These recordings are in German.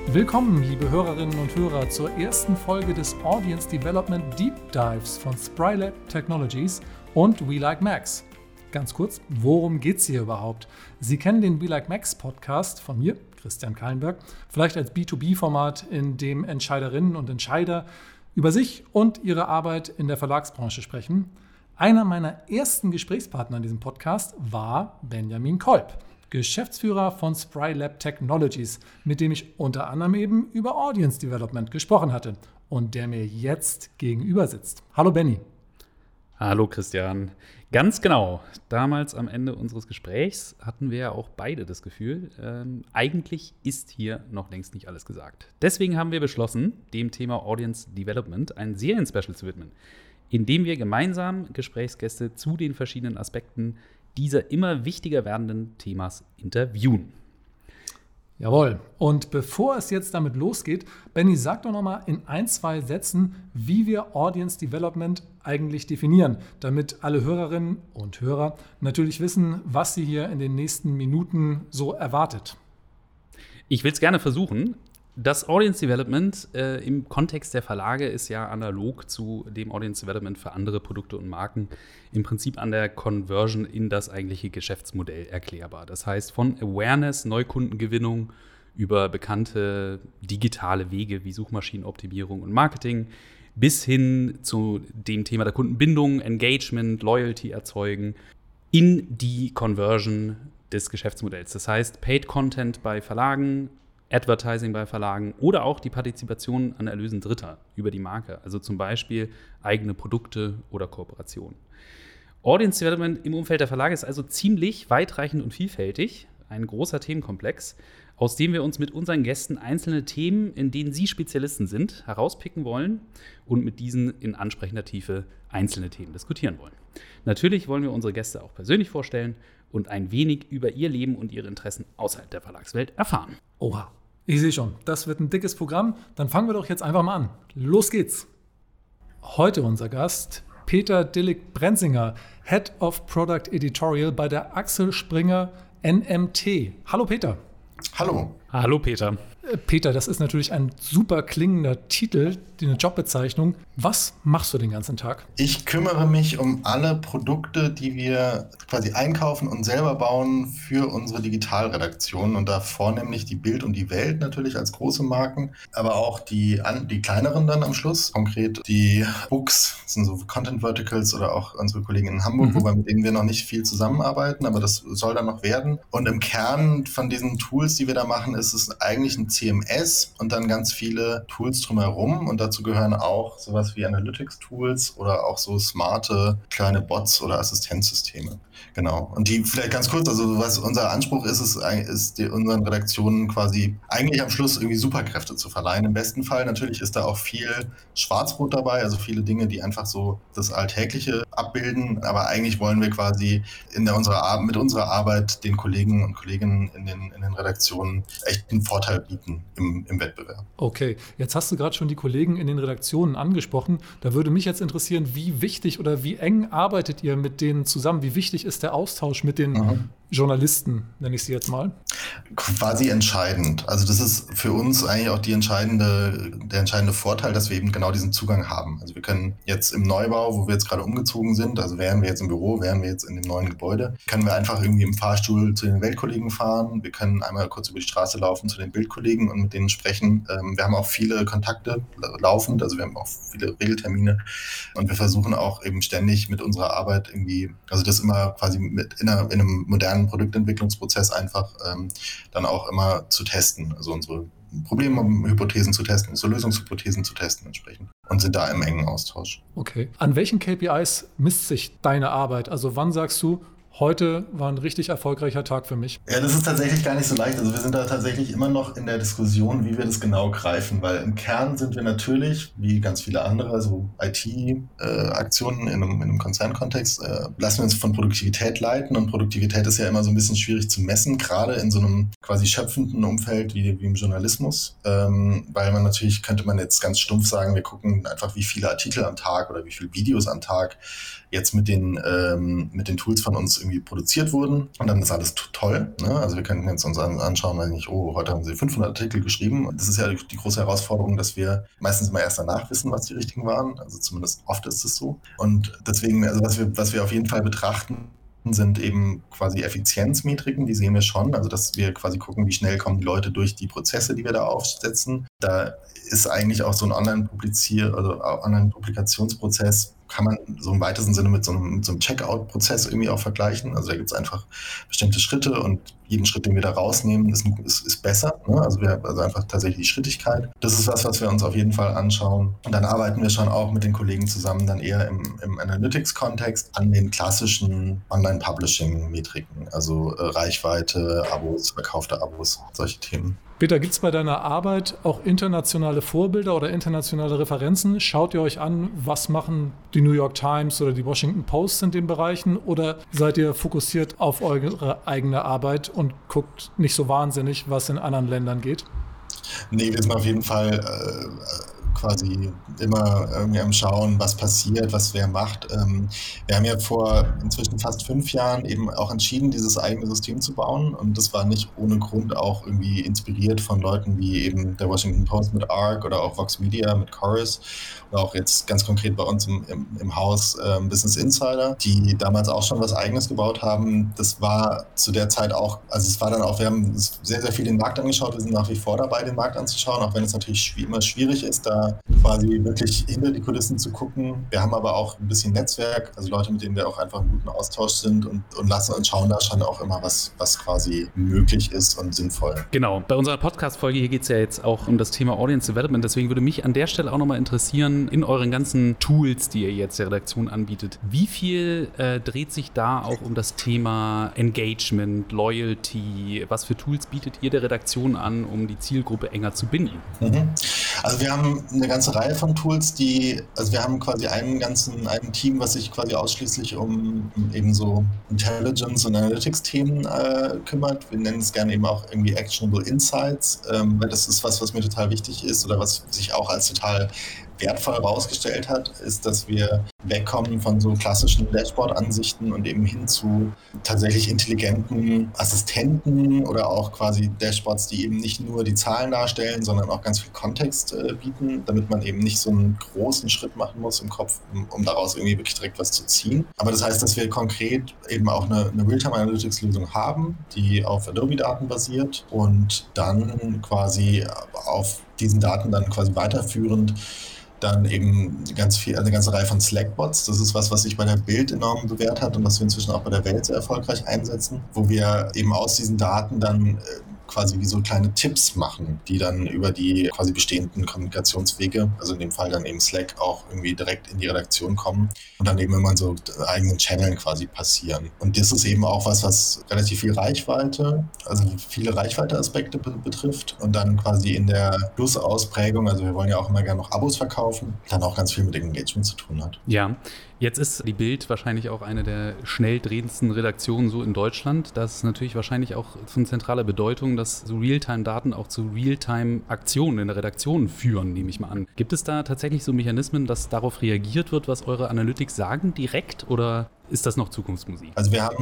Willkommen, liebe Hörerinnen und Hörer, zur ersten Folge des Audience Development Deep Dives von Sprylab Technologies und We Like Macs. Ganz kurz, worum geht's hier überhaupt? Sie kennen den We Like Macs Podcast von mir, Christian Kallenberg, vielleicht als B2B-Format, in dem Entscheiderinnen und Entscheider über sich und ihre Arbeit in der Verlagsbranche sprechen. Einer meiner ersten Gesprächspartner in diesem Podcast war Benjamin Kolb, Geschäftsführer von Sprylab Technologies, mit dem ich unter anderem eben über Audience Development gesprochen hatte und der mir jetzt gegenüber sitzt. Hallo Benny. Hallo Christian. Ganz genau. Damals am Ende unseres Gesprächs hatten wir ja auch beide das Gefühl, eigentlich ist hier noch längst nicht alles gesagt. Deswegen haben wir beschlossen, dem Thema Audience Development ein Serien-Special zu widmen, in dem wir gemeinsam Gesprächsgäste zu den verschiedenen Aspekten dieser immer wichtiger werdenden Themas interviewen. Jawohl. Und bevor es jetzt damit losgeht, Benny, sag doch noch mal in 1-2 Sätzen, wie wir Audience Development eigentlich definieren, damit alle Hörerinnen und Hörer natürlich wissen, was sie hier in den nächsten Minuten so erwartet. Ich will es gerne versuchen. Das Audience Development im Kontext der Verlage ist ja analog zu dem Audience Development für andere Produkte und Marken im Prinzip an der Conversion in das eigentliche Geschäftsmodell erklärbar. Das heißt, von Awareness, Neukundengewinnung über bekannte digitale Wege wie Suchmaschinenoptimierung und Marketing bis hin zu dem Thema der Kundenbindung, Engagement, Loyalty erzeugen in die Conversion des Geschäftsmodells. Das heißt, Paid Content bei Verlagen, Advertising bei Verlagen oder auch die Partizipation an Erlösen Dritter über die Marke, also zum Beispiel eigene Produkte oder Kooperationen. Audience Development im Umfeld der Verlage ist also ziemlich weitreichend und vielfältig, ein großer Themenkomplex, aus dem wir uns mit unseren Gästen einzelne Themen, in denen sie Spezialisten sind, herauspicken wollen und mit diesen in ansprechender Tiefe einzelne Themen diskutieren wollen. Natürlich wollen wir unsere Gäste auch persönlich vorstellen und ein wenig über ihr Leben und ihre Interessen außerhalb der Verlagswelt erfahren. Oha. Ich sehe schon, das wird ein dickes Programm. Dann fangen wir doch jetzt einfach mal an. Los geht's. Heute unser Gast, Peter Dillig-Brenzinger, Head of Product Editorial bei der Axel Springer NMT. Hallo Peter. Hallo. Hallo Peter. Peter, das ist natürlich ein super klingender Titel, eine Jobbezeichnung. Was machst du den ganzen Tag? Ich kümmere mich um alle Produkte, die wir quasi einkaufen und selber bauen für unsere Digitalredaktion und da vornehmlich die Bild und die Welt natürlich als große Marken, aber auch die kleineren dann am Schluss, konkret die Books, das sind so Content Verticals oder auch unsere Kollegen in Hamburg, wobei mit denen wir noch nicht viel zusammenarbeiten, aber das soll dann noch werden. Und im Kern von diesen Tools, die wir da machen, ist es eigentlich ein CMS und dann ganz viele Tools drumherum und dazu gehören auch sowas wie Analytics-Tools oder auch so smarte kleine Bots oder Assistenzsysteme. Genau. Und die vielleicht ganz kurz, also was unser Anspruch ist, ist unseren Redaktionen quasi eigentlich am Schluss irgendwie Superkräfte zu verleihen. Im besten Fall natürlich ist da auch viel Schwarzbrot dabei, also viele Dinge, die einfach so das Alltägliche abbilden. Aber eigentlich wollen wir quasi mit unserer Arbeit den Kollegen und Kolleginnen in den Redaktionen echt einen Vorteil bieten im Wettbewerb. Okay, jetzt hast du gerade schon die Kollegen in den Redaktionen angesprochen. Da würde mich jetzt interessieren, wie wichtig oder wie eng arbeitet ihr mit denen zusammen? Wie wichtig ist der Austausch mit den Journalisten, nenne ich sie jetzt mal? Quasi entscheidend. Also das ist für uns eigentlich auch der entscheidende Vorteil, dass wir eben genau diesen Zugang haben. Also wir können jetzt im Neubau, wo wir jetzt gerade umgezogen sind, also wären wir jetzt im Büro, wären wir jetzt in dem neuen Gebäude, können wir einfach irgendwie im Fahrstuhl zu den Weltkollegen fahren. Wir können einmal kurz über die Straße laufen zu den Bildkollegen und mit denen sprechen. Wir haben auch viele Kontakte laufend, also wir haben auch viele Regeltermine und wir versuchen auch eben ständig mit unserer Arbeit irgendwie, also das immer quasi in einem modernen Produktentwicklungsprozess einfach dann auch immer zu testen, also unsere Problemhypothesen zu testen, unsere Lösungshypothesen zu testen entsprechend und sind da im engen Austausch. Okay. An welchen KPIs misst sich deine Arbeit? Also wann sagst du, heute war ein richtig erfolgreicher Tag für mich? Ja, das ist tatsächlich gar nicht so leicht. Also wir sind da tatsächlich immer noch in der Diskussion, wie wir das genau greifen, weil im Kern sind wir natürlich, wie ganz viele andere, also IT-Aktionen in einem Konzernkontext, lassen wir uns von Produktivität leiten und Produktivität ist ja immer so ein bisschen schwierig zu messen, gerade in so einem quasi schöpfenden Umfeld wie im Journalismus, weil könnte man jetzt ganz stumpf sagen, wir gucken einfach, wie viele Artikel am Tag oder wie viele Videos am Tag jetzt mit den Tools von uns irgendwie produziert wurden. Und dann ist alles toll. Ne? Also wir können jetzt uns anschauen, weiß nicht, heute haben sie 500 Artikel geschrieben. Und das ist ja die große Herausforderung, dass wir meistens immer erst danach wissen, was die richtigen waren. Also zumindest oft ist es so. Und deswegen, also was wir auf jeden Fall betrachten, sind eben quasi Effizienzmetriken, die sehen wir schon, also dass wir quasi gucken, wie schnell kommen die Leute durch die Prozesse, die wir da aufsetzen. Da ist eigentlich auch so ein Online-Publikationsprozess, kann man so im weitesten Sinne mit so einem Checkout-Prozess irgendwie auch vergleichen. Also da gibt es einfach bestimmte Schritte und jeden Schritt, den wir da rausnehmen, ist besser. Ne? Also einfach tatsächlich die Schrittigkeit. Das ist was wir uns auf jeden Fall anschauen. Und dann arbeiten wir schon auch mit den Kollegen zusammen dann eher im Analytics-Kontext an den klassischen Online-Publishing-Metriken. Also Reichweite, Abos, verkaufte Abos, solche Themen. Peter, gibt es bei deiner Arbeit auch internationale Vorbilder oder internationale Referenzen? Schaut ihr euch an, was machen die New York Times oder die Washington Post in den Bereichen? Oder seid ihr fokussiert auf eure eigene Arbeit und guckt nicht so wahnsinnig, was in anderen Ländern geht? Nee, wir sind auf jeden Fall quasi immer irgendwie am Schauen, was passiert, was wer macht. Wir haben ja vor inzwischen fast 5 Jahren eben auch entschieden, dieses eigene System zu bauen, und das war nicht ohne Grund auch irgendwie inspiriert von Leuten wie eben der Washington Post mit ARC oder auch Vox Media mit Chorus oder auch jetzt ganz konkret bei uns im Haus Business Insider, die damals auch schon was Eigenes gebaut haben. Das war zu der Zeit auch, also es war dann auch, wir haben sehr, sehr viel den Markt angeschaut, wir sind nach wie vor dabei, den Markt anzuschauen, auch wenn es natürlich immer schwierig ist, da quasi wirklich hinter die Kulissen zu gucken. Wir haben aber auch ein bisschen Netzwerk, also Leute, mit denen wir auch einfach im guten Austausch sind und lassen und schauen da schon auch immer, was quasi möglich ist und sinnvoll. Genau, bei unserer Podcast-Folge hier geht es ja jetzt auch um das Thema Audience Development, deswegen würde mich an der Stelle auch nochmal interessieren, in euren ganzen Tools, die ihr jetzt der Redaktion anbietet, wie viel dreht sich da auch um das Thema Engagement, Loyalty, was für Tools bietet ihr der Redaktion an, um die Zielgruppe enger zu binden? Also wir haben eine ganze Reihe von Tools, also wir haben quasi ein Team, was sich quasi ausschließlich um eben so Intelligence- und Analytics-Themen kümmert. Wir nennen es gerne eben auch irgendwie Actionable Insights, weil das ist was mir total wichtig ist oder was sich auch als total wertvoll herausgestellt hat, ist, dass wir wegkommen von so klassischen Dashboard-Ansichten und eben hin zu tatsächlich intelligenten Assistenten oder auch quasi Dashboards, die eben nicht nur die Zahlen darstellen, sondern auch ganz viel Kontext bieten, damit man eben nicht so einen großen Schritt machen muss im Kopf, um daraus irgendwie wirklich direkt was zu ziehen. Aber das heißt, dass wir konkret eben auch eine Realtime-Analytics-Lösung haben, die auf Adobe-Daten basiert und dann quasi auf diesen Daten dann quasi weiterführend dann eben eine ganze Reihe von Slack-Bots. Das ist was sich bei der Bild enorm bewährt hat und was wir inzwischen auch bei der Welt sehr erfolgreich einsetzen, wo wir eben aus diesen Daten dann quasi wie so kleine Tipps machen, die dann über die quasi bestehenden Kommunikationswege, also in dem Fall dann eben Slack, auch irgendwie direkt in die Redaktion kommen und dann eben immer in so eigenen Channeln quasi passieren. Und das ist eben auch was relativ viel Reichweite, also viele Reichweite-Aspekte betrifft und dann quasi in der Plus-Ausprägung, also wir wollen ja auch immer gerne noch Abos verkaufen, dann auch ganz viel mit Engagement zu tun hat. Ja. Jetzt ist die Bild wahrscheinlich auch eine der schnell drehendsten Redaktionen so in Deutschland. Das ist natürlich wahrscheinlich auch von zentraler Bedeutung, dass so Realtime-Daten auch zu Realtime-Aktionen in der Redaktion führen, nehme ich mal an. Gibt es da tatsächlich so Mechanismen, dass darauf reagiert wird, was eure Analytics sagen, direkt, oder ist das noch Zukunftsmusik? Also wir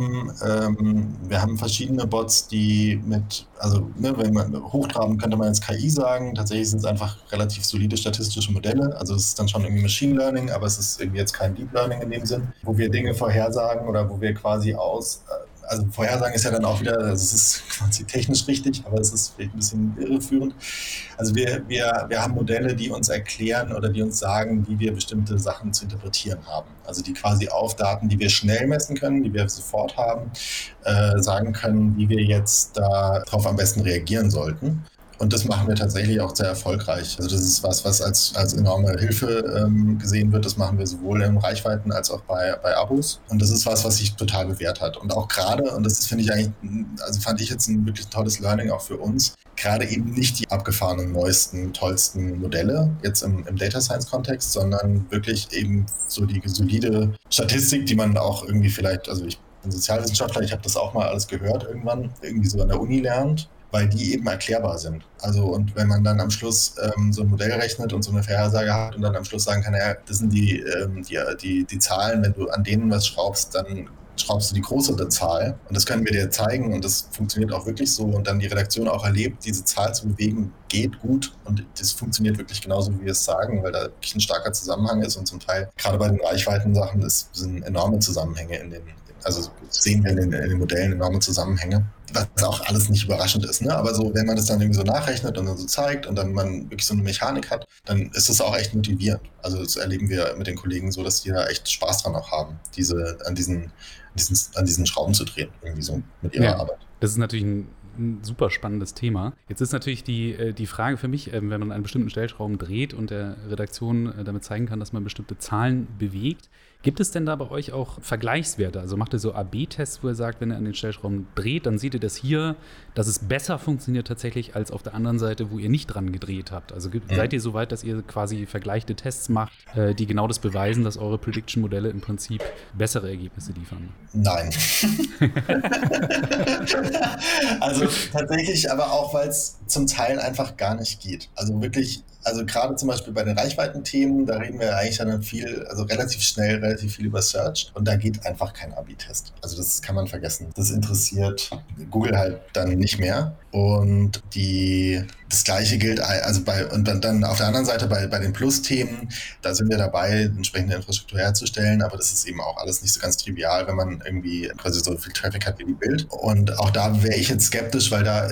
haben verschiedene Bots, die wenn man hochtrabend könnte man jetzt KI sagen, tatsächlich sind es einfach relativ solide statistische Modelle, also es ist dann schon irgendwie Machine Learning, aber es ist irgendwie jetzt kein Deep Learning in dem Sinn, wo wir Dinge vorhersagen oder wo wir quasi also Vorhersagen ist ja dann auch wieder, also es ist quasi technisch richtig, aber es ist vielleicht ein bisschen irreführend. Also wir haben Modelle, die uns erklären oder die uns sagen, wie wir bestimmte Sachen zu interpretieren haben. Also die quasi auf Daten, die wir schnell messen können, die wir sofort haben, sagen können, wie wir jetzt darauf am besten reagieren sollten. Und das machen wir tatsächlich auch sehr erfolgreich. Also das ist was als enorme Hilfe gesehen wird. Das machen wir sowohl in Reichweiten als auch bei Abos. Und das ist was sich total bewährt hat. Und auch gerade, und das fand ich jetzt ein wirklich tolles Learning auch für uns, gerade eben nicht die abgefahrenen, neuesten, tollsten Modelle jetzt im Data Science-Kontext, sondern wirklich eben so die solide Statistik, die man auch irgendwie vielleicht, also ich bin Sozialwissenschaftler, ich habe das auch mal alles gehört irgendwann, irgendwie so an der Uni lernt. weil die eben erklärbar sind. Also und wenn man dann am Schluss so ein Modell rechnet und so eine Vorhersage hat und dann am Schluss sagen kann, ja, das sind die Zahlen, wenn du an denen was schraubst, dann schraubst du die große Zahl und das können wir dir zeigen und das funktioniert auch wirklich so und dann die Redaktion auch erlebt, diese Zahl zu bewegen, geht gut und das funktioniert wirklich genauso, wie wir es sagen, weil da wirklich ein starker Zusammenhang ist und zum Teil, gerade bei den Reichweiten-Sachen, sind enorme Zusammenhänge also sehen wir in den Modellen enorme Zusammenhänge, was auch alles nicht überraschend ist, ne? Aber so, wenn man das dann irgendwie so nachrechnet und dann so zeigt und dann man wirklich so eine Mechanik hat, dann ist das auch echt motivierend. Also das erleben wir mit den Kollegen so, dass die da echt Spaß dran auch haben, an diesen Schrauben zu drehen, irgendwie so mit ihrer Arbeit. Das ist natürlich ein super spannendes Thema. Jetzt ist natürlich die Frage für mich, wenn man einen bestimmten Stellschrauben dreht und der Redaktion damit zeigen kann, dass man bestimmte Zahlen bewegt, gibt es denn da bei euch auch Vergleichswerte? Also macht ihr so A/B-Tests, wo ihr sagt, wenn ihr an den Stellschrauben dreht, dann seht ihr das hier, dass es besser funktioniert tatsächlich als auf der anderen Seite, wo ihr nicht dran gedreht habt. Also seid ihr so weit, dass ihr quasi vergleichte Tests macht, die genau das beweisen, dass eure Prediction-Modelle im Prinzip bessere Ergebnisse liefern? Nein. Also tatsächlich, aber auch, weil es zum Teil einfach gar nicht geht. Also wirklich, also gerade zum Beispiel bei den Reichweiten-Themen, da reden wir eigentlich dann relativ schnell, relativ viel über Search und da geht einfach kein A/B-Test. Also das kann man vergessen. Das interessiert Google halt dann nicht mehr. Und das Gleiche gilt, also dann auf der anderen Seite bei den Plus-Themen, da sind wir dabei, entsprechende Infrastruktur herzustellen, aber das ist eben auch alles nicht so ganz trivial, wenn man irgendwie quasi so viel Traffic hat wie die Bild. Und auch da wäre ich jetzt skeptisch, weil da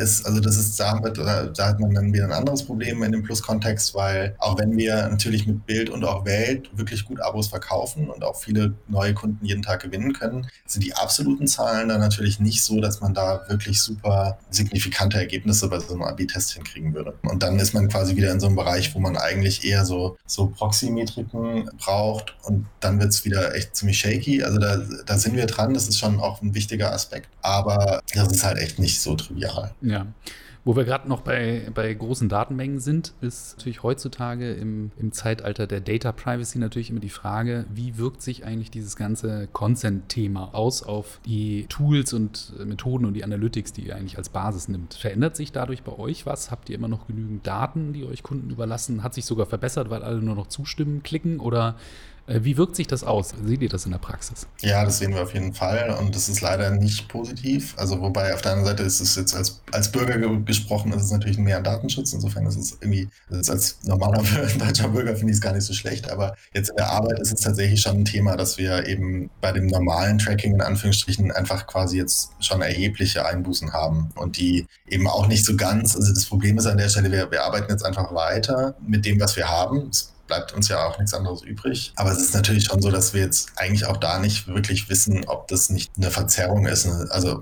hat man dann wieder ein anderes Problem in dem Plus-Kontext, weil auch wenn wir natürlich mit Bild und auch Welt wirklich gut Abos verkaufen und auch viele neue Kunden jeden Tag gewinnen können, sind die absoluten Zahlen dann natürlich nicht so, dass man da wirklich super signifikante Ergebnisse bei so einem A/B-Test hinkriegen würde. Und dann ist man quasi wieder in so einem Bereich, wo man eigentlich eher so Proxy-Metriken braucht und dann wird es wieder echt ziemlich shaky. Also da sind wir dran, das ist schon auch ein wichtiger Aspekt, aber das ist halt echt nicht so trivial. Ja. Wo wir gerade noch bei großen Datenmengen sind, ist natürlich heutzutage im Zeitalter der Data Privacy natürlich immer die Frage, wie wirkt sich eigentlich dieses ganze Consent-Thema aus auf die Tools und Methoden und die Analytics, die ihr eigentlich als Basis nimmt. Verändert sich dadurch bei euch was? Habt ihr immer noch genügend Daten, die euch Kunden überlassen? Hat sich sogar verbessert, weil alle nur noch zustimmen, klicken oder wie wirkt sich das aus? Seht ihr das in der Praxis? Ja, das sehen wir auf jeden Fall und das ist leider nicht positiv. Also wobei auf der anderen Seite ist es jetzt als Bürger gesprochen, ist es natürlich mehr Datenschutz. Insofern ist es irgendwie, als normaler deutscher Bürger finde ich es gar nicht so schlecht. Aber jetzt in der Arbeit ist es tatsächlich schon ein Thema, dass wir eben bei dem normalen Tracking in Anführungsstrichen einfach quasi jetzt schon erhebliche Einbußen haben und die eben auch nicht so ganz, also das Problem ist an der Stelle, wir arbeiten jetzt einfach weiter mit dem, was wir haben. Bleibt uns ja auch nichts anderes übrig. Aber es ist natürlich schon so, dass wir jetzt eigentlich auch da nicht wirklich wissen, ob das nicht eine Verzerrung ist. Also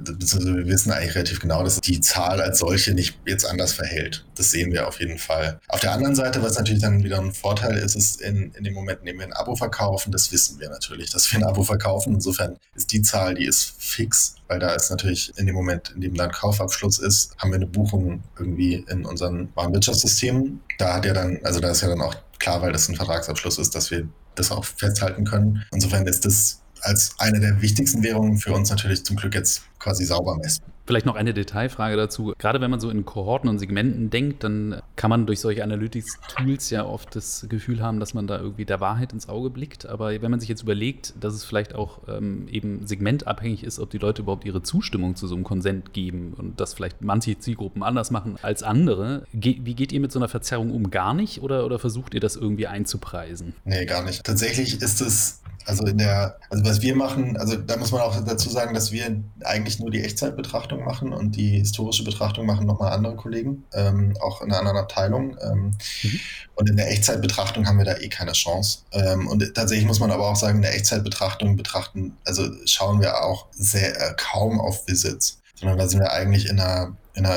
wir wissen eigentlich relativ genau, dass die Zahl als solche nicht jetzt anders verhält. Das sehen wir auf jeden Fall. Auf der anderen Seite, was natürlich dann wieder ein Vorteil ist, ist in dem Moment, in dem wir ein Abo verkaufen, das wissen wir natürlich, dass wir ein Abo verkaufen. Insofern ist die Zahl, die ist fix, weil da ist natürlich in dem Moment, in dem dann Kaufabschluss ist, haben wir eine Buchung irgendwie in unseren Warenwirtschaftssystemen. Da ist ja dann auch klar, weil das ein Vertragsabschluss ist, dass wir das auch festhalten können. Insofern ist das als eine der wichtigsten Währungen für uns natürlich zum Glück jetzt quasi sauber messbar. Vielleicht noch eine Detailfrage dazu. Gerade wenn man so in Kohorten und Segmenten denkt, dann kann man durch solche Analytics-Tools ja oft das Gefühl haben, dass man da irgendwie der Wahrheit ins Auge blickt. Aber wenn man sich jetzt überlegt, dass es vielleicht auch eben segmentabhängig ist, ob die Leute überhaupt ihre Zustimmung zu so einem Konsent geben und das vielleicht manche Zielgruppen anders machen als andere, wie geht ihr mit so einer Verzerrung um? Gar nicht? Oder versucht ihr das irgendwie einzupreisen? Nee, gar nicht. Tatsächlich ist es also was wir machen, also da muss man auch dazu sagen, dass wir eigentlich nur die Echtzeitbetrachtung machen und die historische Betrachtung machen nochmal andere Kollegen, auch in einer anderen Abteilung. Und in der Echtzeitbetrachtung haben wir da keine Chance. Und tatsächlich muss man aber auch sagen, in der Echtzeitbetrachtung schauen wir auch kaum auf Visits, sondern da sind wir eigentlich in einer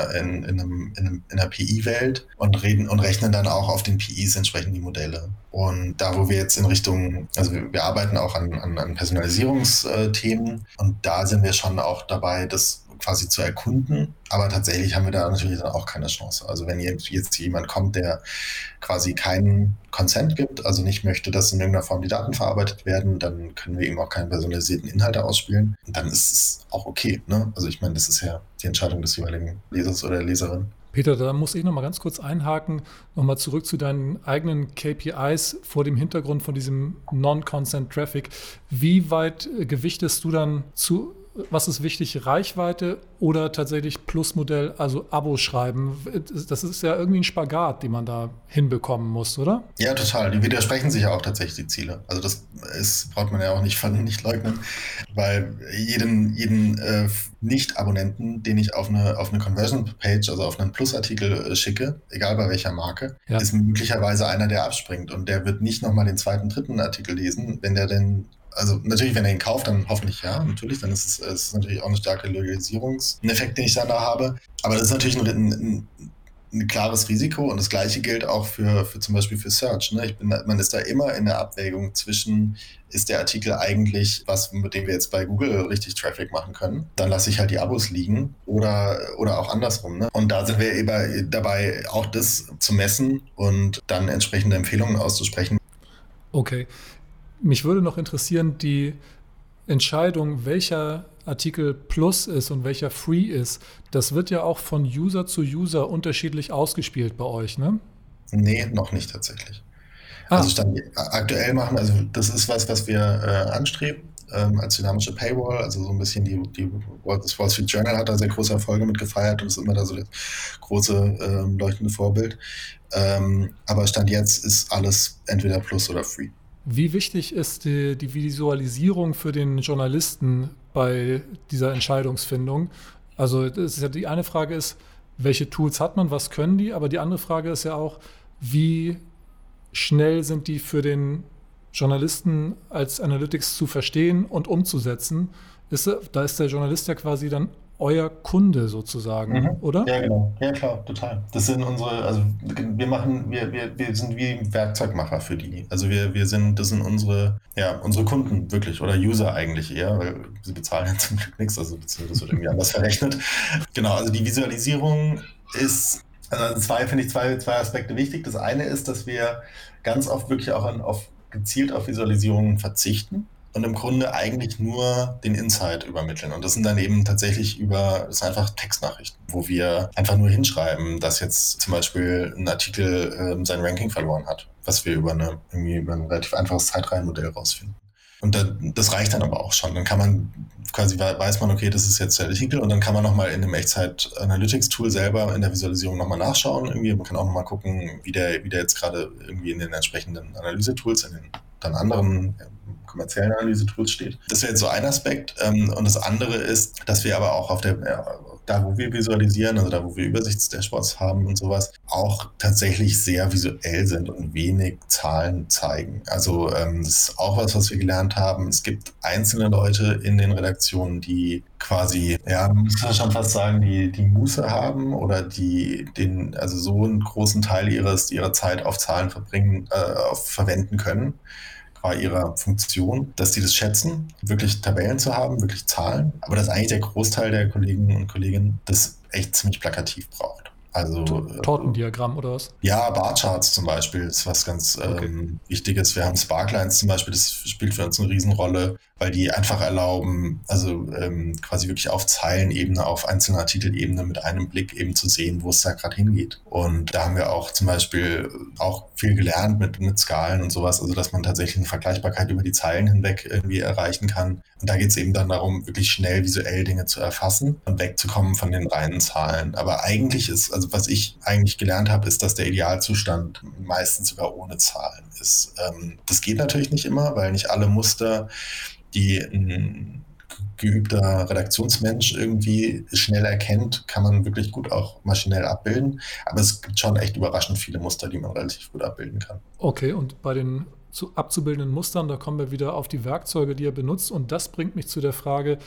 PI-Welt und rechnen dann auch auf den PIs entsprechend die Modelle. Und da, wo wir jetzt wir arbeiten auch an Personalisierungsthemen und da sind wir schon auch dabei, das quasi zu erkunden. Aber tatsächlich haben wir da natürlich dann auch keine Chance. Also wenn jetzt jemand kommt, der quasi keinen Consent gibt, also nicht möchte, dass in irgendeiner Form die Daten verarbeitet werden, dann können wir ihm auch keine personalisierten Inhalte ausspielen. Und dann ist es auch okay. Ne? Also ich meine, das ist ja die Entscheidung des jeweiligen Lesers oder der Leserin. Peter, da muss ich noch mal ganz kurz einhaken, nochmal zurück zu deinen eigenen KPIs vor dem Hintergrund von diesem Non-Consent-Traffic. Wie weit gewichtest du dann zu, was ist wichtig, Reichweite oder tatsächlich Plusmodell, also Abo schreiben? Das ist ja irgendwie ein Spagat, den man da hinbekommen muss, oder? Ja, total. Die widersprechen sich ja auch tatsächlich, die Ziele. Also das braucht man ja auch nicht leugnen, weil jeden Nicht-Abonnenten, den ich auf eine Conversion-Page, also auf einen Plus-Artikel schicke, egal bei welcher Marke, ist möglicherweise einer, der abspringt und der wird nicht nochmal den zweiten, dritten Artikel lesen, wenn der denn. Also natürlich, wenn er ihn kauft, dann hoffentlich ja, natürlich, dann ist es natürlich auch eine starke Loyalisierungseffekt, den ich dann da habe. Aber das ist natürlich ein klares Risiko und das Gleiche gilt auch für zum Beispiel für Search. Ne? Man ist da immer in der Abwägung zwischen, ist der Artikel eigentlich was, mit dem wir jetzt bei Google richtig Traffic machen können? Dann lasse ich halt die Abos liegen oder auch andersrum. Ne? Und da sind wir eben dabei, auch das zu messen und dann entsprechende Empfehlungen auszusprechen. Okay. Mich würde noch interessieren, die Entscheidung, welcher Artikel Plus ist und welcher Free ist, das wird ja auch von User zu User unterschiedlich ausgespielt bei euch, ne? Nee, noch nicht tatsächlich. Also aktuell machen, also das ist was wir anstreben als dynamische Paywall, also so ein bisschen das Wall Street Journal hat da sehr große Erfolge mit gefeiert und ist immer da so das große leuchtende Vorbild. Aber Stand jetzt ist alles entweder Plus oder Free. Wie wichtig ist die Visualisierung für den Journalisten bei dieser Entscheidungsfindung? Also das ist ja die eine Frage ist, welche Tools hat man, was können die? Aber die andere Frage ist ja auch, wie schnell sind die für den Journalisten als Analytics zu verstehen und umzusetzen? Da ist der Journalist ja quasi dann euer Kunde sozusagen, oder? Ja, genau. Ja, klar, total. Das sind wir sind wie Werkzeugmacher für die. Also das sind unsere Kunden wirklich oder User eigentlich eher, weil sie bezahlen ja zum Glück nichts, also das wird irgendwie anders verrechnet. Genau, also die Visualisierung ist, also zwei Aspekte wichtig. Das eine ist, dass wir ganz oft wirklich auch gezielt auf Visualisierungen verzichten. Und im Grunde eigentlich nur den Insight übermitteln. Und das sind dann eben tatsächlich das sind einfach Textnachrichten, wo wir einfach nur hinschreiben, dass jetzt zum Beispiel ein Artikel sein Ranking verloren hat, was wir über ein relativ einfaches Zeitreihenmodell rausfinden. Und das reicht dann aber auch schon. Dann kann man quasi, weiß man, okay, das ist jetzt der Artikel und dann kann man nochmal in dem Echtzeit-Analytics-Tool selber in der Visualisierung nochmal nachschauen. Irgendwie. Man kann auch nochmal gucken, wie der jetzt gerade irgendwie in den entsprechenden Analyse-Tools, in den dann anderen kommerziellen Analyse-Tools steht. Das wäre jetzt so ein Aspekt. Und das andere ist, dass wir aber auch da wo wir visualisieren, also da wo wir Übersichtsdashboards haben und sowas, auch tatsächlich sehr visuell sind und wenig Zahlen zeigen. Also das ist auch was wir gelernt haben. Es gibt einzelne Leute in den Redaktionen, die quasi, man muss ja schon fast sagen, die Muße haben oder also so einen großen Teil ihrer Zeit auf Zahlen verwenden können, qua ihrer Funktion, dass die das schätzen, wirklich Tabellen zu haben, wirklich Zahlen, aber dass eigentlich der Großteil der Kollegen und Kolleginnen das echt ziemlich plakativ braucht. Also Tortendiagramm oder was? Ja, Barcharts zum Beispiel ist was ganz Wichtiges. Wir haben Sparklines zum Beispiel, das spielt für uns eine Riesenrolle, weil die einfach erlauben, also quasi wirklich auf Zeilenebene, auf einzelne Artikelebene mit einem Blick eben zu sehen, wo es da gerade hingeht. Und da haben wir auch zum Beispiel auch viel gelernt mit Skalen und sowas, also dass man tatsächlich eine Vergleichbarkeit über die Zeilen hinweg irgendwie erreichen kann. Und da geht es eben dann darum, wirklich schnell visuell Dinge zu erfassen und wegzukommen von den reinen Zahlen. Aber eigentlich also was ich eigentlich gelernt habe, ist, dass der Idealzustand meistens sogar ohne Zahlen ist. Das geht natürlich nicht immer, weil nicht alle Muster, die ein geübter Redaktionsmensch irgendwie schnell erkennt, kann man wirklich gut auch maschinell abbilden. Aber es gibt schon echt überraschend viele Muster, die man relativ gut abbilden kann. Okay, und bei den abzubildenden Mustern, da kommen wir wieder auf die Werkzeuge, die ihr benutzt. Und das bringt mich zu der Frage,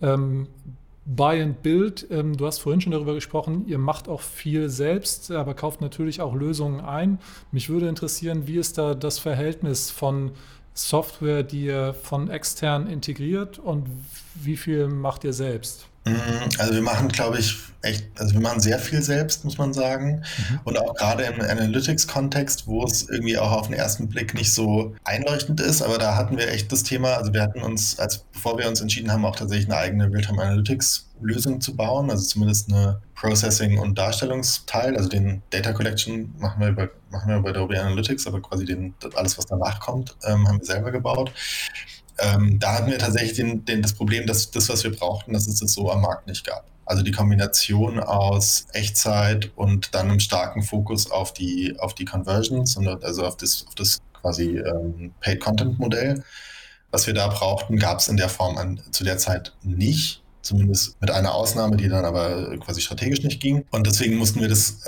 Buy and Build, du hast vorhin schon darüber gesprochen, ihr macht auch viel selbst, aber kauft natürlich auch Lösungen ein. Mich würde interessieren, wie ist da das Verhältnis von Software, die ihr von extern integriert und wie viel macht ihr selbst? Also wir machen, glaube ich, also wir machen sehr viel selbst, muss man sagen. Und auch gerade im Analytics-Kontext, wo es irgendwie auch auf den ersten Blick nicht so einleuchtend ist, aber da hatten wir echt das Thema, also wir hatten uns, bevor wir uns entschieden haben, auch tatsächlich eine eigene Real-Time Analytics-Lösung zu bauen, also zumindest eine Processing- und Darstellungsteil, also den Data Collection machen wir bei Adobe Analytics, aber quasi alles, was danach kommt, haben wir selber gebaut. Da hatten wir tatsächlich das Problem, dass das, was wir brauchten, dass es das so am Markt nicht gab. Also die Kombination aus Echtzeit und dann einem starken Fokus auf die Conversions, also auf das quasi Paid-Content-Modell, was wir da brauchten, gab es in der Form zu der Zeit nicht. Zumindest mit einer Ausnahme, die dann aber quasi strategisch nicht ging. Und deswegen mussten wir das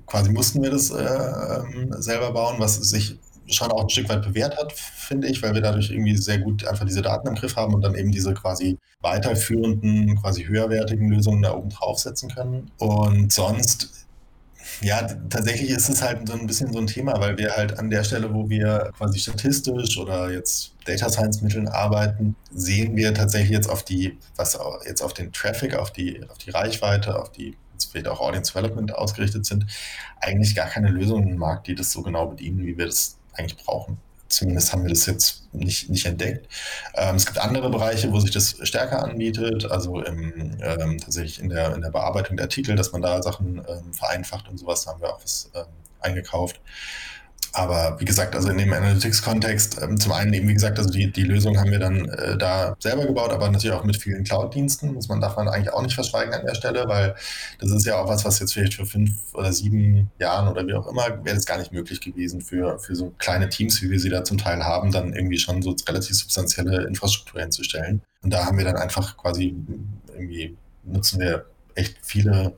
selber bauen, was sich schon auch ein Stück weit bewährt hat, finde ich, weil wir dadurch irgendwie sehr gut einfach diese Daten im Griff haben und dann eben diese quasi weiterführenden, quasi höherwertigen Lösungen da oben draufsetzen können. Und sonst, ja, tatsächlich ist es halt so ein bisschen so ein Thema, weil wir halt an der Stelle, wo wir quasi statistisch oder jetzt Data Science Mitteln arbeiten, sehen wir tatsächlich jetzt auf den Traffic, auf die Reichweite, auf die jetzt vielleicht auch Audience Development ausgerichtet sind, eigentlich gar keine Lösungen im Markt, die das so genau bedienen, wie wir das eigentlich brauchen. Zumindest haben wir das jetzt nicht entdeckt. Es gibt andere Bereiche, wo sich das stärker anbietet, also tatsächlich in der Bearbeitung der Artikel, dass man da Sachen vereinfacht und sowas, da haben wir auch was eingekauft. Aber wie gesagt, also in dem Analytics-Kontext, zum einen eben, wie gesagt, also die Lösung haben wir dann da selber gebaut, aber natürlich auch mit vielen Cloud-Diensten, darf man eigentlich auch nicht verschweigen an der Stelle, weil das ist ja auch was jetzt vielleicht für 5 oder 7 Jahren oder wie auch immer, wäre das gar nicht möglich gewesen für so kleine Teams, wie wir sie da zum Teil haben, dann irgendwie schon so relativ substanzielle Infrastruktur hinzustellen. Und da haben wir dann einfach quasi nutzen wir echt viele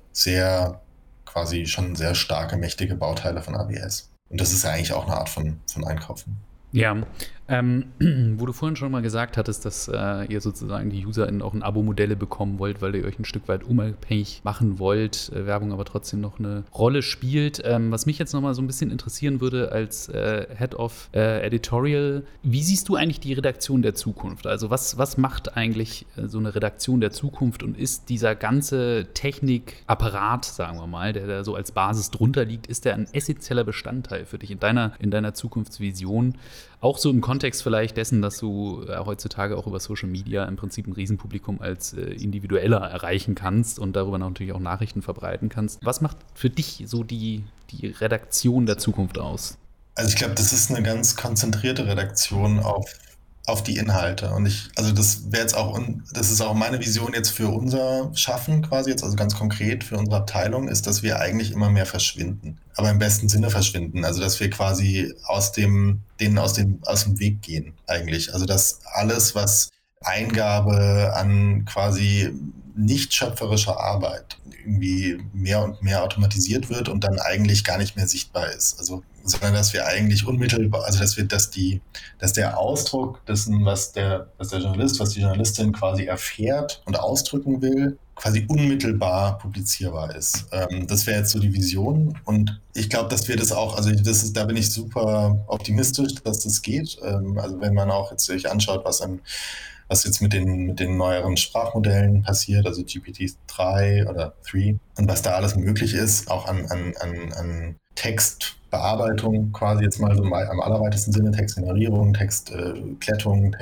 quasi schon sehr starke, mächtige Bauteile von AWS. Und das ist ja eigentlich auch eine Art von Einkaufen. Ja, wo du vorhin schon mal gesagt hattest, dass ihr sozusagen die UserInnen auch ein Abo-Modelle bekommen wollt, weil ihr euch ein Stück weit unabhängig machen wollt, Werbung aber trotzdem noch eine Rolle spielt. Was mich jetzt noch mal so ein bisschen interessieren würde als Head of Editorial, wie siehst du eigentlich die Redaktion der Zukunft? Also was macht eigentlich so eine Redaktion der Zukunft und ist dieser ganze Technikapparat, sagen wir mal, der da so als Basis drunter liegt, ist der ein essentieller Bestandteil für dich in deiner Zukunftsvision? Auch so im Kontext vielleicht dessen, dass du heutzutage auch über Social Media im Prinzip ein Riesenpublikum als Individueller erreichen kannst und darüber natürlich auch Nachrichten verbreiten kannst. Was macht für dich so die Redaktion der Zukunft aus? Also ich glaube, das ist eine ganz konzentrierte Redaktion auf die Inhalte. Und das wäre jetzt auch, das ist auch meine Vision jetzt für unser Schaffen quasi jetzt, also ganz konkret für unsere Abteilung, ist, dass wir eigentlich immer mehr verschwinden. Aber im besten Sinne verschwinden. Also, dass wir quasi aus dem Weg gehen eigentlich. Also, dass alles, was Eingabe an quasi nicht schöpferischer Arbeit irgendwie mehr und mehr automatisiert wird und dann eigentlich gar nicht mehr sichtbar ist. Also, sondern dass wir eigentlich unmittelbar, also dass der Ausdruck dessen, was der Journalist, was die Journalistin quasi erfährt und ausdrücken will, quasi unmittelbar publizierbar ist. Das wäre jetzt so die Vision und ich glaube, dass wir das auch, also da bin ich super optimistisch, dass das geht. Also wenn man auch jetzt sich anschaut, was jetzt mit den neueren Sprachmodellen passiert, also GPT-3 oder 3 und was da alles möglich ist, auch an Textbearbeitung quasi jetzt mal so am allerweitesten Sinne, Textgenerierung, Textklettung,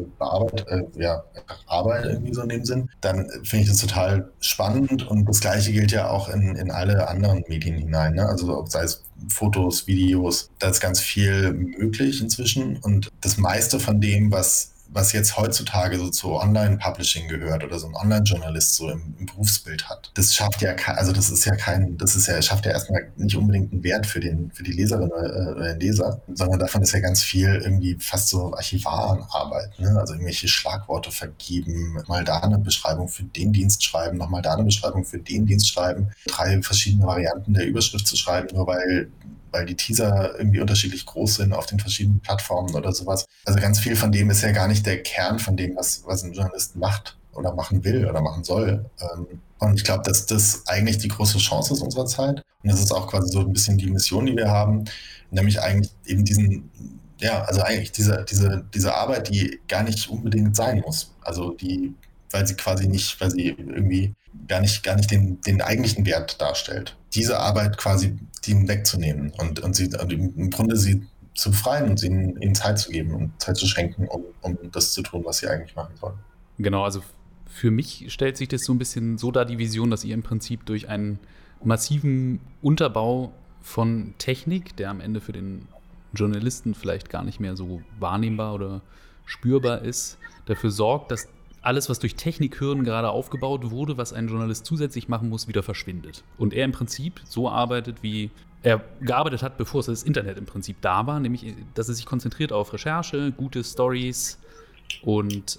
Arbeit irgendwie so in dem Sinn, dann finde ich das total spannend und das Gleiche gilt ja auch in alle anderen Medien hinein, ne? Also sei es Fotos, Videos, da ist ganz viel möglich inzwischen und das meiste von dem, was jetzt heutzutage so zu Online-Publishing gehört oder so ein Online-Journalist so im Berufsbild hat. Das schafft ja, schafft ja erstmal nicht unbedingt einen Wert für die Leserin oder den Leser, sondern davon ist ja ganz viel irgendwie fast so Archivarenarbeit, ne? Also irgendwelche Schlagworte vergeben, mal da eine Beschreibung für den Dienst schreiben, nochmal da eine Beschreibung für den Dienst schreiben, 3 verschiedene Varianten der Überschrift zu schreiben, nur weil die Teaser irgendwie unterschiedlich groß sind auf den verschiedenen Plattformen oder sowas. Also ganz viel von dem ist ja gar nicht der Kern von dem, was ein Journalist macht oder machen will oder machen soll. Und ich glaube, dass das eigentlich die große Chance ist unserer Zeit. Und das ist auch quasi so ein bisschen die Mission, die wir haben, nämlich eigentlich eben diese Arbeit, die gar nicht unbedingt sein muss. Also die weil sie irgendwie gar nicht den eigentlichen Wert darstellt. Diese Arbeit quasi denen wegzunehmen und im Grunde sie zu befreien und ihnen Zeit zu geben und Zeit zu schenken, um das zu tun, was sie eigentlich machen sollen. Genau, also für mich stellt sich das so ein bisschen so dar, die Vision, dass ihr im Prinzip durch einen massiven Unterbau von Technik, der am Ende für den Journalisten vielleicht gar nicht mehr so wahrnehmbar oder spürbar ist, dafür sorgt, dass alles, was durch Technikhürden gerade aufgebaut wurde, was ein Journalist zusätzlich machen muss, wieder verschwindet. Und er im Prinzip so arbeitet, wie er gearbeitet hat, bevor das Internet im Prinzip da war, nämlich, dass er sich konzentriert auf Recherche, gute Stories und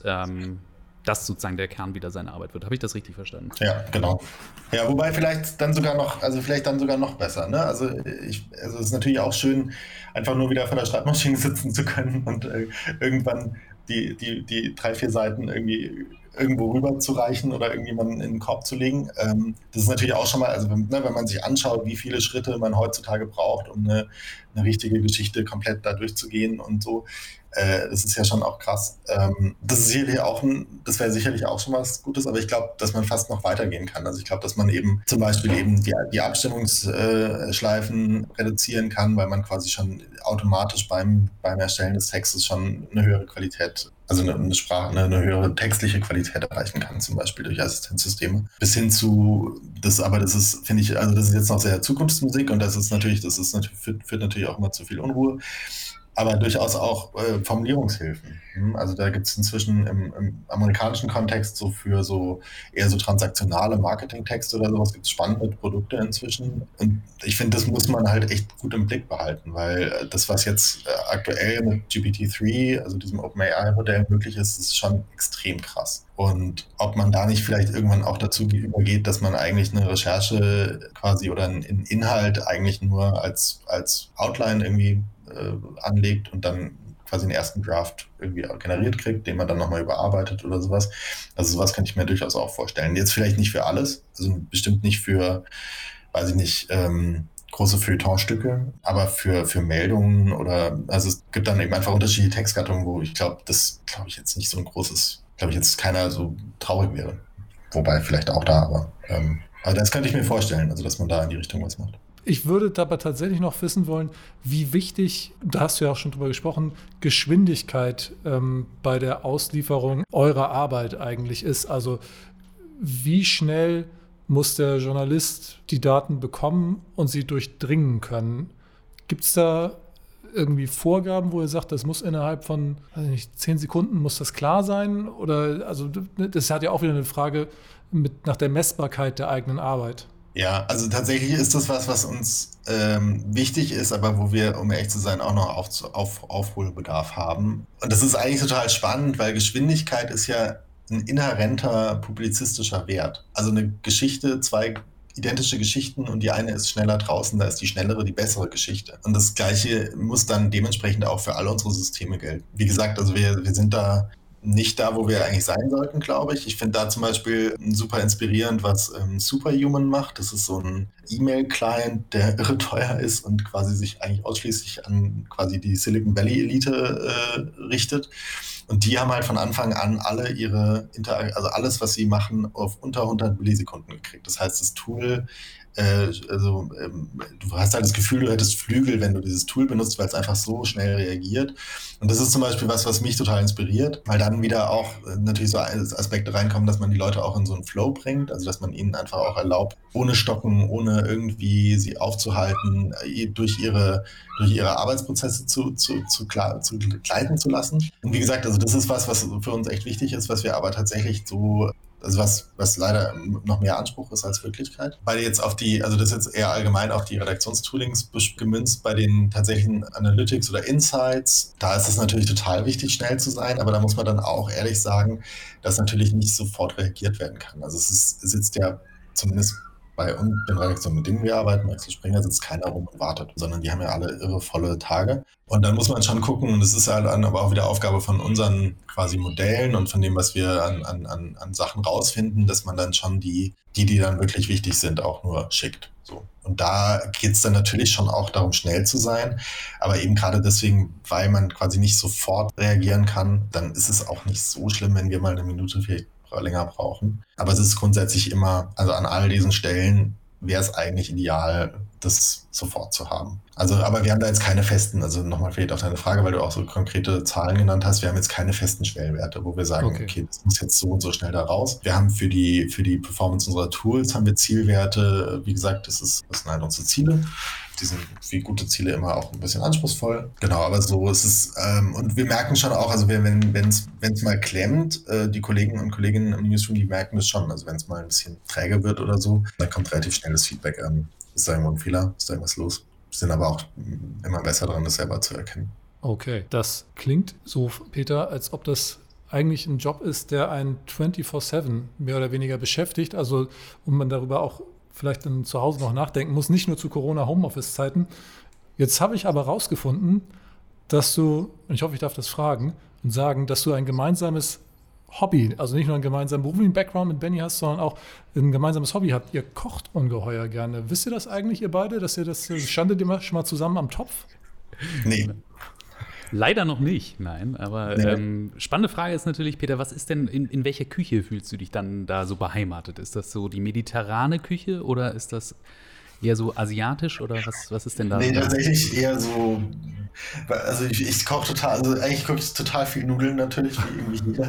das sozusagen der Kern wieder seiner Arbeit wird. Habe ich das richtig verstanden? Ja, genau. Ja, wobei vielleicht dann sogar noch besser. Ne? Also es ist natürlich auch schön, einfach nur wieder vor der Schreibmaschine sitzen zu können und irgendwann die 3-4 Seiten irgendwie irgendwo rüber zu reichen oder irgendjemanden in den Korb zu legen. Das ist natürlich auch schon mal, also wenn man sich anschaut, wie viele Schritte man heutzutage braucht, um eine richtige Geschichte komplett da durchzugehen und so, das ist ja schon auch krass. Das wäre sicherlich auch schon was Gutes, aber ich glaube, dass man fast noch weitergehen kann. Also ich glaube, dass man eben zum Beispiel eben die Abstimmungsschleifen reduzieren kann, weil man quasi schon automatisch beim Erstellen des Textes schon eine höhere Qualität, also eine höhere textliche Qualität erreichen kann, zum Beispiel durch Assistenzsysteme. Bis hin zu, das ist, finde ich, also das ist jetzt noch sehr Zukunftsmusik und führt natürlich auch immer zu viel Unruhe. Aber durchaus auch Formulierungshilfen. Also da gibt es inzwischen im amerikanischen Kontext so für so eher so transaktionale Marketingtexte oder sowas, gibt es spannende Produkte inzwischen. Und ich finde, das muss man halt echt gut im Blick behalten, weil das, was jetzt aktuell mit GPT-3, also diesem OpenAI-Modell möglich ist schon extrem krass. Und ob man da nicht vielleicht irgendwann auch dazu übergeht, dass man eigentlich eine Recherche quasi oder einen Inhalt eigentlich nur als Outline irgendwie anlegt und dann quasi einen ersten Draft irgendwie generiert kriegt, den man dann nochmal überarbeitet oder sowas. Also sowas kann ich mir durchaus auch vorstellen. Jetzt vielleicht nicht für alles, also bestimmt nicht für, weiß ich nicht, große Feuilletonstücke, aber für Meldungen oder, also es gibt dann eben einfach unterschiedliche Textgattungen, wo ich glaube ich jetzt keiner so traurig wäre. Wobei vielleicht auch da, aber das könnte ich mir vorstellen, also dass man da in die Richtung was macht. Ich würde dabei tatsächlich noch wissen wollen, wie wichtig, da hast du ja auch schon drüber gesprochen, Geschwindigkeit bei der Auslieferung eurer Arbeit eigentlich ist. Also wie schnell muss der Journalist die Daten bekommen und sie durchdringen können? Gibt es da irgendwie Vorgaben, wo ihr sagt, das muss innerhalb von 10 Sekunden muss das klar sein? Oder also das hat ja auch wieder eine Frage nach der Messbarkeit der eigenen Arbeit. Ja, also tatsächlich ist das was uns wichtig ist, aber wo wir, um ehrlich zu sein, auch noch Aufholbedarf haben. Und das ist eigentlich total spannend, weil Geschwindigkeit ist ja ein inhärenter publizistischer Wert. Also eine Geschichte, 2 identische Geschichten und die eine ist schneller draußen, da ist die schnellere, die bessere Geschichte. Und das Gleiche muss dann dementsprechend auch für alle unsere Systeme gelten. Wie gesagt, also wir sind da nicht da, wo wir eigentlich sein sollten, glaube ich. Ich finde da zum Beispiel super inspirierend, was Superhuman macht. Das ist so ein E-Mail-Client, der irre teuer ist und quasi sich eigentlich ausschließlich an quasi die Silicon Valley-Elite richtet. Und die haben halt von Anfang an alle also alles, was sie machen, auf unter 100 Millisekunden gekriegt. Das heißt, das Tool, du hast halt das Gefühl, du hättest Flügel, wenn du dieses Tool benutzt, weil es einfach so schnell reagiert. Und das ist zum Beispiel was mich total inspiriert, weil dann wieder auch natürlich so Aspekte reinkommen, dass man die Leute auch in so einen Flow bringt, also dass man ihnen einfach auch erlaubt, ohne Stocken, ohne irgendwie sie aufzuhalten, durch ihre Arbeitsprozesse zu gleiten zu lassen. Und wie gesagt, also das ist was für uns echt wichtig ist, was wir aber tatsächlich so, also was leider noch mehr Anspruch ist als Wirklichkeit. Weil jetzt das ist jetzt eher allgemein auf die Redaktionstoolings gemünzt, bei den tatsächlichen Analytics oder Insights, da ist es natürlich total wichtig, schnell zu sein, aber da muss man dann auch ehrlich sagen, dass natürlich nicht sofort reagiert werden kann. Also es sitzt ja zumindest bei uns in Redaktionen, mit denen wir arbeiten, Axel Springer, sitzt keiner rum und wartet, sondern die haben ja alle irre volle Tage. Und dann muss man schon gucken, und das ist halt aber auch wieder Aufgabe von unseren quasi Modellen und von dem, was wir an Sachen rausfinden, dass man dann schon die dann wirklich wichtig sind, auch nur schickt. So. Und da geht es dann natürlich schon auch darum, schnell zu sein. Aber eben gerade deswegen, weil man quasi nicht sofort reagieren kann, dann ist es auch nicht so schlimm, wenn wir mal eine Minute vielleicht länger brauchen. Aber es ist grundsätzlich immer, also an all diesen Stellen wäre es eigentlich ideal, das sofort zu haben. Also, aber wir haben da jetzt keine festen, also nochmal vielleicht auf deine Frage, weil du auch so konkrete Zahlen genannt hast, wir haben jetzt keine festen Schwellenwerte, wo wir sagen, okay, das muss jetzt so und so schnell da raus. Wir haben für die Performance unserer Tools haben wir Zielwerte, wie gesagt, das sind halt unsere Ziele. Die sind wie gute Ziele immer auch ein bisschen anspruchsvoll. Genau, aber so ist es. Und wir merken schon auch, also wenn es mal klemmt, die Kollegen und Kolleginnen im Newsroom, die merken das schon. Also wenn es mal ein bisschen träge wird oder so, dann kommt relativ schnell das Feedback an. Ist da irgendwo ein Fehler? Ist da irgendwas los? Wir sind aber auch immer besser dran, das selber zu erkennen. Okay, das klingt so, Peter, als ob das eigentlich ein Job ist, der einen 24/7 mehr oder weniger beschäftigt. Also, und man darüber auch vielleicht dann zu Hause noch nachdenken muss, nicht nur zu Corona-Homeoffice-Zeiten. Jetzt habe ich aber rausgefunden, dass du, und ich hoffe, ich darf das fragen und sagen, dass du ein gemeinsames Hobby, also nicht nur einen gemeinsamen beruflichen Background mit Benny hast, sondern auch ein gemeinsames Hobby habt. Ihr kocht ungeheuer gerne. Wisst ihr das eigentlich, ihr beide, dass ihr das, standet ihr schon mal zusammen am Topf? Nee. Leider noch nicht, nein. Aber spannende Frage ist natürlich, Peter, was ist denn, in welcher Küche fühlst du dich dann da so beheimatet? Ist das so die mediterrane Küche oder ist das eher so asiatisch oder was ist denn da? Nee, tatsächlich eher so, also ich koche total, also eigentlich koche ich total viel Nudeln natürlich, wie irgendwie jeder.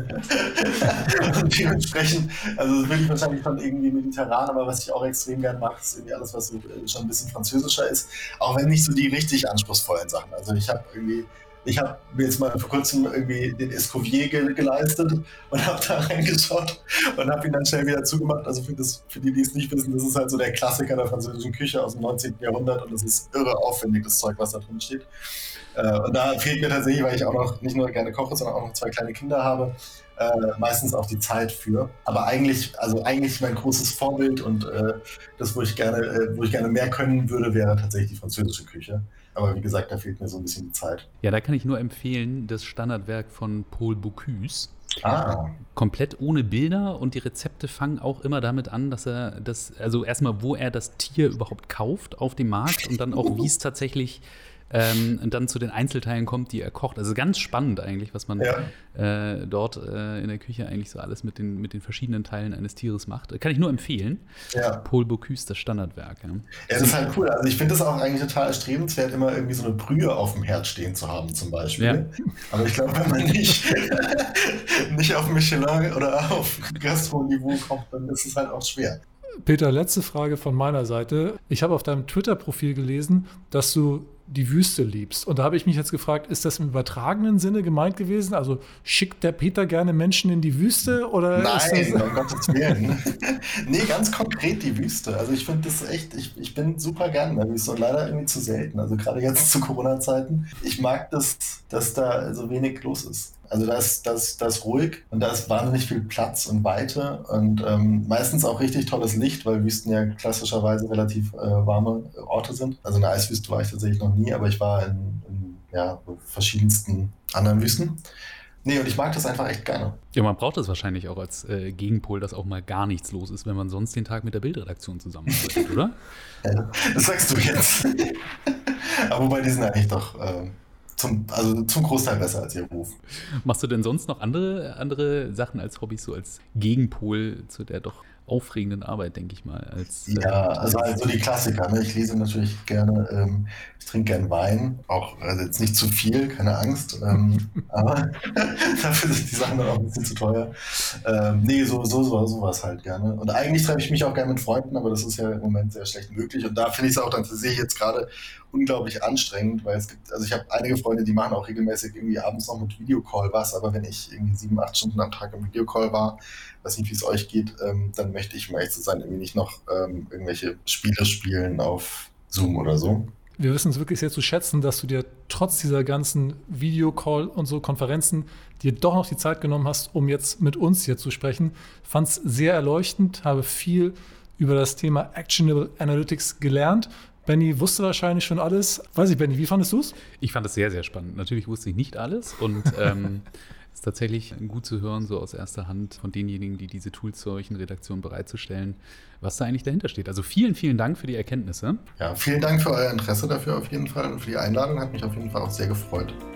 Und dementsprechend, also das will ich wahrscheinlich von irgendwie mediterran, aber was ich auch extrem gern mache, ist irgendwie alles, was so schon ein bisschen französischer ist, auch wenn nicht so die richtig anspruchsvollen Sachen. Also ich habe mir jetzt mal vor kurzem irgendwie den Escoffier geleistet und habe da reingeschaut und habe ihn dann schnell wieder zugemacht. Also für die es nicht wissen, das ist halt so der Klassiker der französischen Küche aus dem 19. Jahrhundert und das ist irre aufwendig, das Zeug, was da drin steht. Und da fehlt mir tatsächlich, weil ich auch noch nicht nur gerne koche, sondern auch noch 2 kleine Kinder habe, meistens auch die Zeit für. Aber eigentlich mein großes Vorbild und das, wo ich gerne mehr können würde, wäre tatsächlich die französische Küche. Aber wie gesagt, da fehlt mir so ein bisschen die Zeit. Ja, da kann ich nur empfehlen, das Standardwerk von Paul Bocuse. Komplett ohne Bilder und die Rezepte fangen auch immer damit an, dass er also erstmal, wo er das Tier überhaupt kauft auf dem Markt und dann auch, wie es tatsächlich dann zu den Einzelteilen kommt, die er kocht. Also ganz spannend eigentlich, was man dort in der Küche eigentlich so alles mit den verschiedenen Teilen eines Tieres macht. Kann ich nur empfehlen. Ja. Paul Bocuse, das Standardwerk. Ja, das ist halt cool. Also ich finde es auch eigentlich total erstrebenswert, immer irgendwie so eine Brühe auf dem Herd stehen zu haben zum Beispiel. Ja. Aber ich glaube, wenn man nicht auf Michelin oder auf Gastro-Niveau kommt, dann ist es halt auch schwer. Peter, letzte Frage von meiner Seite. Ich habe auf deinem Twitter-Profil gelesen, dass du die Wüste liebst. Und da habe ich mich jetzt gefragt, ist das im übertragenen Sinne gemeint gewesen? Also schickt der Peter gerne Menschen in die Wüste? Oder nein, um Gottes Willen. Nee, ganz konkret die Wüste. Also ich finde das echt, ich bin super gern in der Wüste und leider irgendwie zu selten. Also gerade jetzt zu Corona-Zeiten. Ich mag das, dass da so wenig los ist. Also da ist ruhig und da ist wahnsinnig viel Platz und Weite und meistens auch richtig tolles Licht, weil Wüsten ja klassischerweise relativ warme Orte sind. Also in der Eiswüste war ich tatsächlich noch nie, aber ich war in verschiedensten anderen Wüsten. Nee, und ich mag das einfach echt gerne. Ja, man braucht das wahrscheinlich auch als Gegenpol, dass auch mal gar nichts los ist, wenn man sonst den Tag mit der Bildredaktion zusammenarbeitet, oder? Ja, das sagst du jetzt. Aber wobei die sind eigentlich doch zum Großteil besser als ihr Ruf. Machst du denn sonst noch andere Sachen als Hobbys, so als Gegenpol zu der doch aufregenden Arbeit, denke ich mal? Also die Klassiker. Ne? Ich lese natürlich gerne, ich trinke gerne Wein, auch jetzt nicht zu viel, keine Angst, aber dafür sind die Sachen dann auch ein bisschen zu teuer. Sowas halt gerne. Und eigentlich treffe ich mich auch gerne mit Freunden, aber das ist ja im Moment sehr schlecht möglich. Und da finde ich es auch, dann sehe ich jetzt gerade unglaublich anstrengend, weil ich habe einige Freunde, die machen auch regelmäßig irgendwie abends noch mit Videocall was, aber wenn ich irgendwie 7-8 Stunden am Tag im Videocall war, weiß nicht, wie es euch geht, dann möchte ich, um ehrlich zu sein, irgendwie nicht noch irgendwelche Spiele spielen auf Zoom oder so. Wir wissen es wirklich sehr zu schätzen, dass du dir trotz dieser ganzen Videocall und so Konferenzen dir doch noch die Zeit genommen hast, um jetzt mit uns hier zu sprechen. Fand es sehr erleuchtend, habe viel über das Thema Actionable Analytics gelernt. Benny wusste wahrscheinlich schon alles. Weiß ich, Benny, wie fandest du es? Ich fand es sehr, sehr spannend. Natürlich wusste ich nicht alles und ist tatsächlich gut zu hören, so aus erster Hand von denjenigen, die diese Tools zu solchen Redaktionen bereitzustellen, was da eigentlich dahinter steht. Also vielen, vielen Dank für die Erkenntnisse. Ja, vielen Dank für euer Interesse dafür auf jeden Fall und für die Einladung. Hat mich auf jeden Fall auch sehr gefreut.